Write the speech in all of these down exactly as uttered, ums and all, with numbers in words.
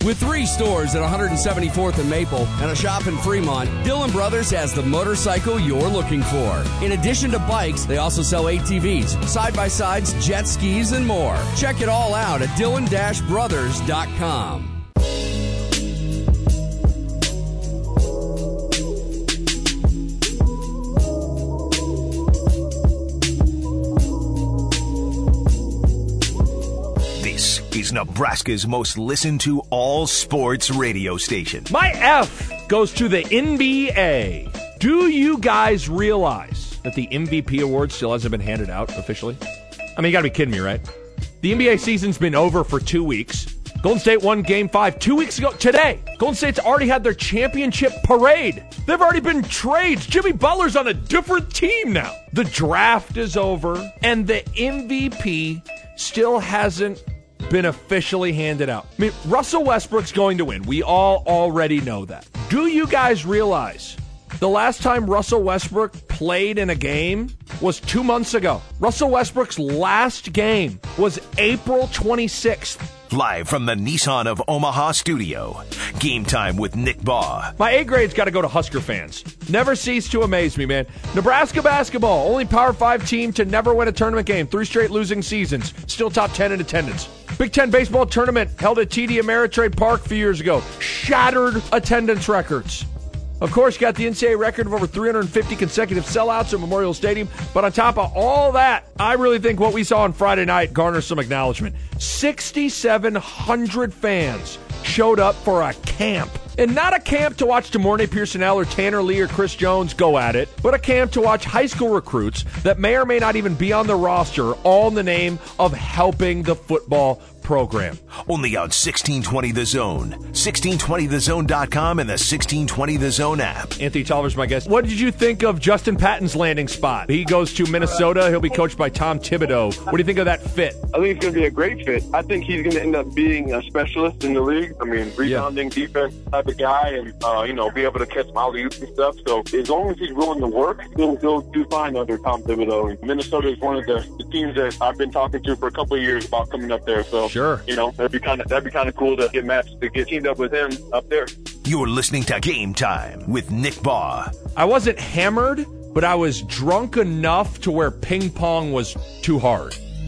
With three stores at one seventy-fourth and Maple and a shop in Fremont, Dillon Brothers has the motorcycle you're looking for. In addition to bikes, they also sell A T Vs, side-by-sides, jet skis, and more. Check it all out at dillon dash brothers dot com. This is Nebraska's most listened to all sports radio station. My F goes to the N B A. Do you guys realize that the M V P award still hasn't been handed out officially? I mean, you got to be kidding me, right? The N B A season's been over for two weeks. Golden State won Game five two weeks ago. Today, Golden State's already had their championship parade. There've already been trades. Jimmy Butler's on a different team now. The draft is over, and the M V P still hasn't been officially handed out. I mean, Russell Westbrook's going to win. We all already know that. Do you guys realize the last time Russell Westbrook played in a game was two months ago? Russell Westbrook's last game was April twenty-sixth. Live from the Nissan of Omaha studio, Game Time with Nick Baugh. My A grade's got to go to Husker fans. Never cease to amaze me, man. Nebraska basketball, only Power five team to never win a tournament game. Three straight losing seasons. Still top ten in attendance. Big Ten baseball tournament held at T D Ameritrade Park a few years ago. Shattered attendance records. Of course, got the N C double A record of over three hundred fifty consecutive sellouts at Memorial Stadium. But on top of all that, I really think what we saw on Friday night garners some acknowledgement. six thousand seven hundred fans showed up for a camp. And not a camp to watch DeMornay Pearsonell or Tanner Lee or Chris Jones go at it, but a camp to watch high school recruits that may or may not even be on the roster, all in the name of helping the football program. Only on sixteen twenty The Zone, sixteen twenty the zone dot com, and the sixteen twenty The Zone app. Anthony Tolliver's my guest. What did you think of Justin Patton's landing spot? He goes to Minnesota. He'll be coached by Tom Thibodeau. What do you think of that fit? I think it's going to be a great fit. I think he's going to end up being a specialist in the league. I mean, rebounding, yeah. defense type of guy, and, uh, you know, be able to catch alley-oops and stuff. So as long as he's willing to work, he'll, he'll do fine under Tom Thibodeau. And Minnesota is one of the, the teams that I've been talking to for a couple of years about coming up there. So, sure. You know, that'd be kind of that'd be kind of cool to get matched, to get teamed up with him up there. You're listening to Game Time with Nick Baugh. I wasn't hammered, but I was drunk enough to where ping pong was too hard.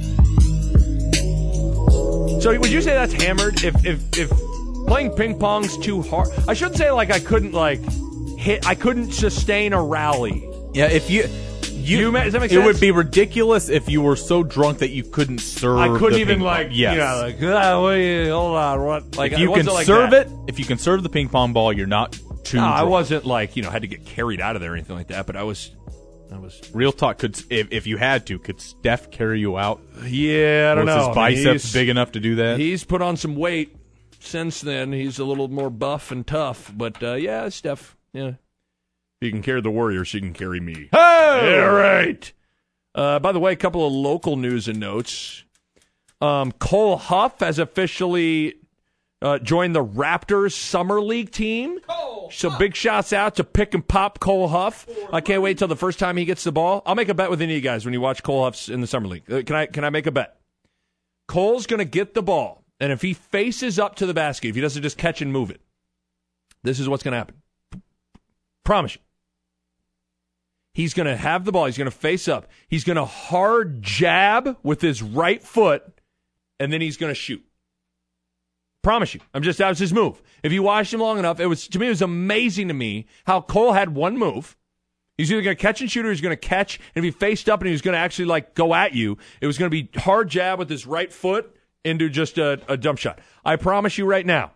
So would you say that's hammered? If if if playing ping pong's too hard, I shouldn't say like I couldn't like hit. I couldn't sustain a rally. Yeah, if you. You, you, does that make it sense? would be ridiculous if you were so drunk that you couldn't serve. I couldn't the even ping like, pong. Yes. you know, like, ah, wait, hold on, what? Like, if you can like serve that. it, if you can serve the ping pong ball, you're not too. No, drunk. I wasn't like, you know, had to get carried out of there or anything like that. But I was, I was. Real talk. Could if, if you had to, could Steph carry you out? Yeah, I don't was know. His biceps I mean, big enough to do that? He's put on some weight since then. He's a little more buff and tough. But uh, yeah, Steph. Yeah, if you can carry the Warriors, you can carry me. Hey, all right. Uh, by the way, a couple of local news and notes. Um, Cole Huff has officially uh, joined the Raptors Summer League team. Cole so Huff. Big shouts out to pick and pop Cole Huff. I can't wait till the first time he gets the ball. I'll make a bet with any of you guys when you watch Cole Huff's in the Summer League. Uh, can I can I make a bet? Cole's going to get the ball, and if he faces up to the basket, if he doesn't just catch and move it, this is what's going to happen. Promise you. He's going to have the ball. He's going to face up. He's going to hard jab with his right foot, and then he's going to shoot. Promise you. I'm just, that was his move. If you watched him long enough, it was, to me, it was amazing to me how Cole had one move. He's either going to catch and shoot or he's going to catch, and if he faced up and he was going to actually, like, go at you, it was going to be hard jab with his right foot into just a, a dump shot. I promise you right now,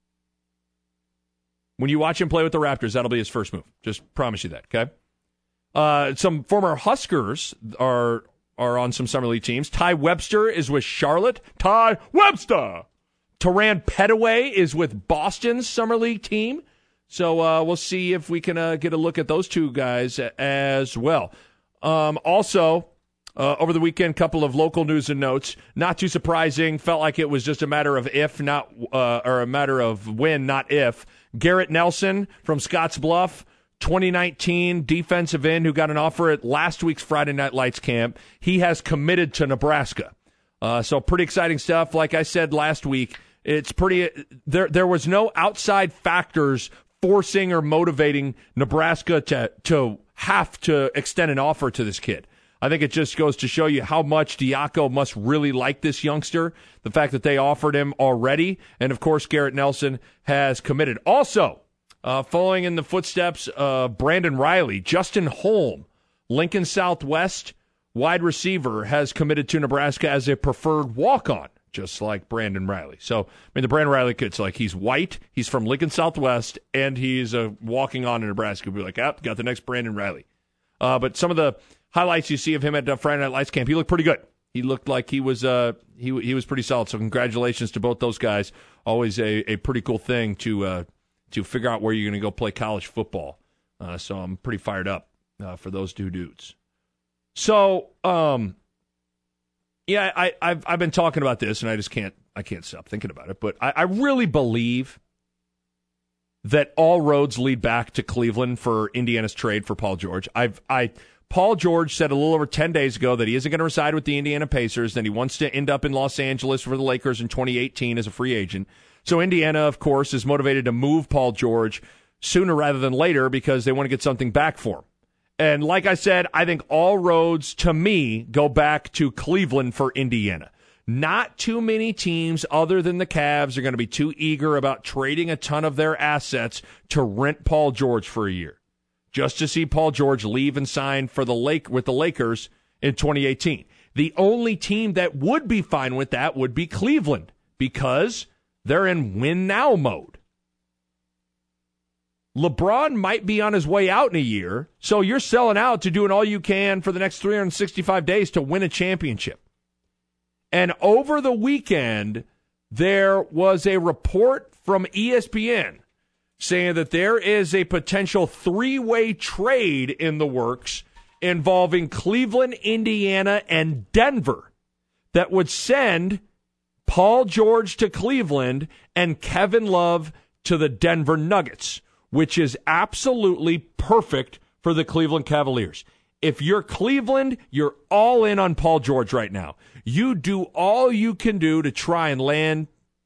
when you watch him play with the Raptors, that'll be his first move. Just promise you that, okay? Uh, some former Huskers are are on some Summer League teams. Ty Webster is with Charlotte. Ty Webster! Taran Petaway is with Boston's Summer League team. So uh, we'll see if we can uh, get a look at those two guys as well. Um, also, uh, over the weekend, couple of local news and notes. Not too surprising. Felt like it was just a matter of if, not uh, or a matter of when, not if. Garrett Nelson from Scotts Bluff, twenty nineteen defensive end who got an offer at last week's Friday Night Lights camp. He has committed to Nebraska. Uh, so pretty exciting stuff. Like I said last week, It's pretty there there was no outside factors forcing or motivating Nebraska to to have to extend an offer to this kid. I think it just goes to show you how much Diaco must really like this youngster, the fact that they offered him already, and of course Garrett Nelson has committed. Also, uh, following in the footsteps of Brandon Riley, Justin Holm, Lincoln Southwest wide receiver, has committed to Nebraska as a preferred walk-on, just like Brandon Riley. So, I mean, the Brandon Riley kid's like, he's white, he's from Lincoln Southwest, and he's uh, walking on in Nebraska. We'll be like, ah, got the next Brandon Riley. Uh, but some of the highlights you see of him at uh, Friday Night Lights camp, he looked pretty good. He looked like he was uh, he he was pretty solid. So congratulations to both those guys. Always a, a pretty cool thing to uh, to figure out where you're going to go play college football. Uh, so I'm pretty fired up uh, for those two dudes. So um, yeah, I I've I've been talking about this, and I just can't I can't stop thinking about it. But I, I really believe that all roads lead back to Cleveland for Indiana's trade for Paul George. I've I. Paul George said a little over ten days ago that he isn't going to reside with the Indiana Pacers, that he wants to end up in Los Angeles for the Lakers in twenty eighteen as a free agent. So Indiana, of course, is motivated to move Paul George sooner rather than later because they want to get something back for him. And like I said, I think all roads, to me, go back to Cleveland for Indiana. Not too many teams other than the Cavs are going to be too eager about trading a ton of their assets to rent Paul George for a year, just to see Paul George leave and sign for the Lake with the Lakers in twenty eighteen. The only team that would be fine with that would be Cleveland because they're in win-now mode. LeBron might be on his way out in a year, so you're selling out to doing all you can for the next three hundred sixty-five days to win a championship. And over the weekend, there was a report from E S P N saying that there is a potential three-way trade in the works involving Cleveland, Indiana, and Denver that would send Paul George to Cleveland and Kevin Love to the Denver Nuggets, which is absolutely perfect for the Cleveland Cavaliers. If you're Cleveland, you're all in on Paul George right now. You do all you can do to try and land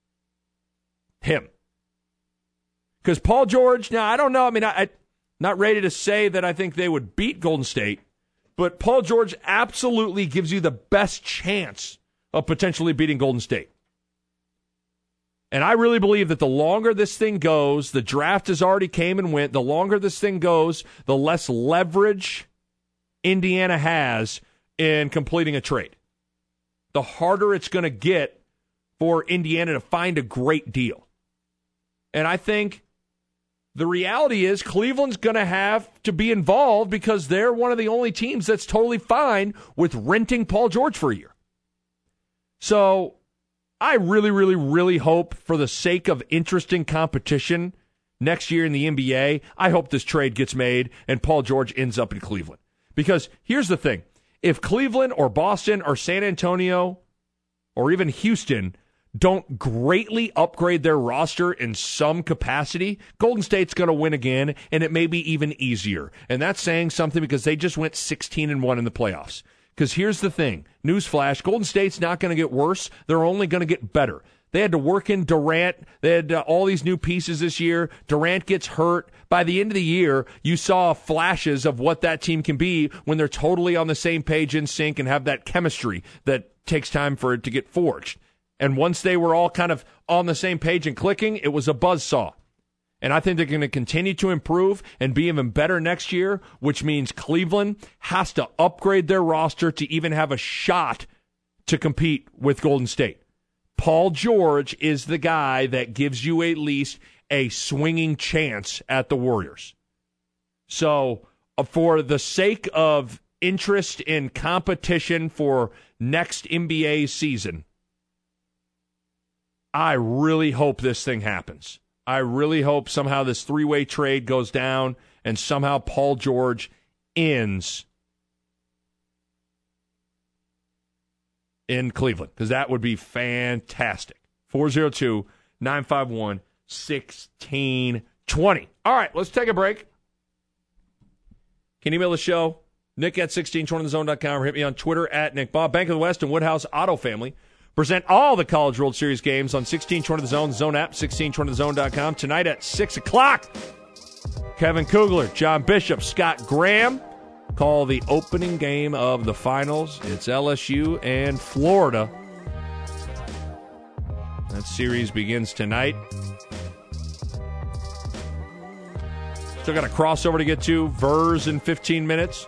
him. Because Paul George, now, I don't know. I mean, I, I'm not ready to say that I think they would beat Golden State, but Paul George absolutely gives you the best chance of potentially beating Golden State. And I really believe that the longer this thing goes, the draft has already came and went, the longer this thing goes, the less leverage Indiana has in completing a trade. The harder it's going to get for Indiana to find a great deal. And I think the reality is Cleveland's going to have to be involved because they're one of the only teams that's totally fine with renting Paul George for a year. So I really, really, really hope, for the sake of interesting competition next year in the N B A, I hope this trade gets made and Paul George ends up in Cleveland. Because here's the thing. If Cleveland or Boston or San Antonio or even Houston don't greatly upgrade their roster in some capacity, Golden State's going to win again, and it may be even easier. And that's saying something because they just went sixteen and one in the playoffs. Because here's the thing. Newsflash, Golden State's not going to get worse. They're only going to get better. They had to work in Durant. They had uh, all these new pieces this year. Durant gets hurt. By the end of the year, you saw flashes of what that team can be when they're totally on the same page, in sync, and have that chemistry that takes time for it to get forged. And once they were all kind of on the same page and clicking, it was a buzzsaw. And I think they're going to continue to improve and be even better next year, which means Cleveland has to upgrade their roster to even have a shot to compete with Golden State. Paul George is the guy that gives you at least a swinging chance at the Warriors. So uh, for the sake of interest in competition for next N B A season, I really hope this thing happens. I really hope somehow this three-way trade goes down and somehow Paul George ends in Cleveland, because that would be fantastic. four oh two, nine five one, one six two zero. All right, let's take a break. Can you email the show? Nick at sixteen twenty the zone dot com or hit me on Twitter at Nick Bob. Bank of the West and Woodhouse Auto Family. present all the College World Series games on sixteen twenty The Zone, Zone app, sixteen twenty the zone dot com. Tonight at six o'clock, Kevin Kugler, John Bishop, Scott Graham call the opening game of the finals. It's L S U and Florida. That series begins tonight. Still got a crossover to get to. Vers in fifteen minutes.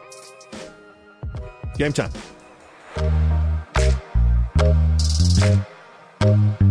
Game time.